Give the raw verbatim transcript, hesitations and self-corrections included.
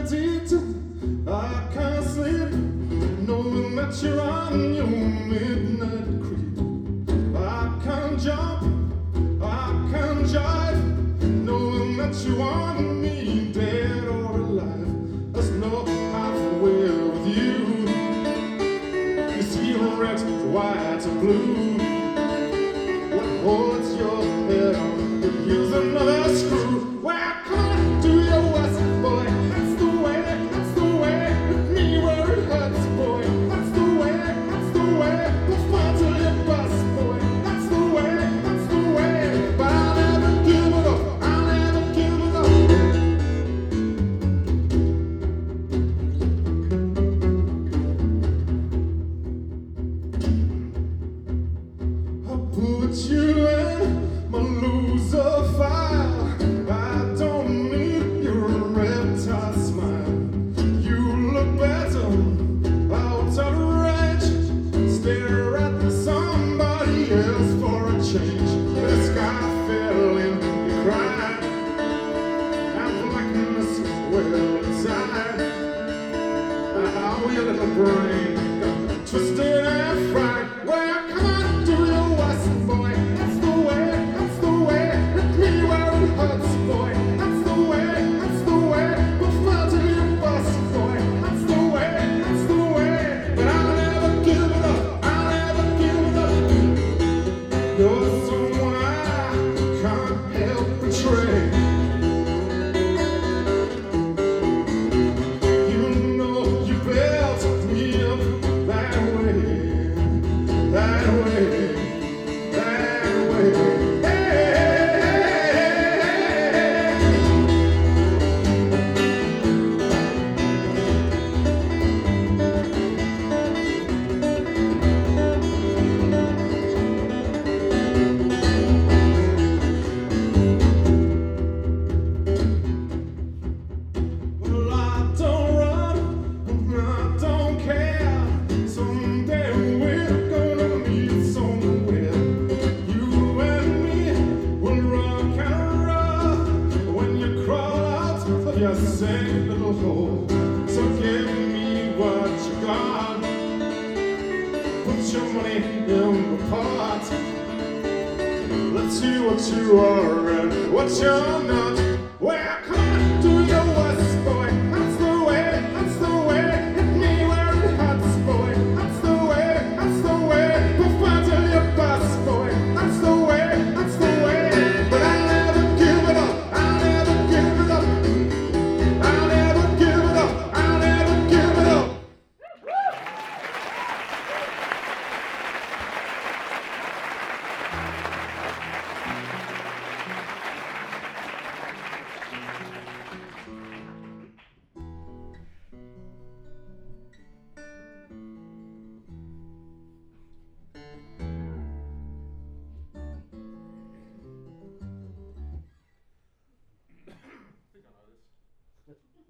addict. I can't sleep knowing that you're on your midnight creep. I can't jump, I can't jive, knowing that you want me dead or alive. There's no halfway with you. You see red, white, and blue. What holds your head on? You use another screw. Well, come on, do your worst, boy. That's the way, that's the way. Hit me where it hurts, boy. That's the way, that's the way. We'll fight till you bust, boy. That's the way, that's the way. But I'll never give it up. I'll never give it up. I'll put you in my loser file. I don't need your reptile smile. You look better out of range. Stare at somebody else for a change. This guy fell in, you cried. And blackness is well inside. How your little brain got twisted and fried. Well, come on, do your worst, boy. That's the way, that's the way. Hit me where it hurts, boy. That's the way, that's the way. We'll fall till you bust, boy. That's the way, that's the way. But I'll never give it up. I'll never give it up. You're someone I can't help betray. You know you built me up that way, that way, that way. Hey, well, I don't run, and I don't care. Someday we're gonna meet somewhere. You and me will rock and roll when you crawl out of your safe little hole. So give me what you got. Put your money in the pot. Let's see what you are and what you're not. Well, come on.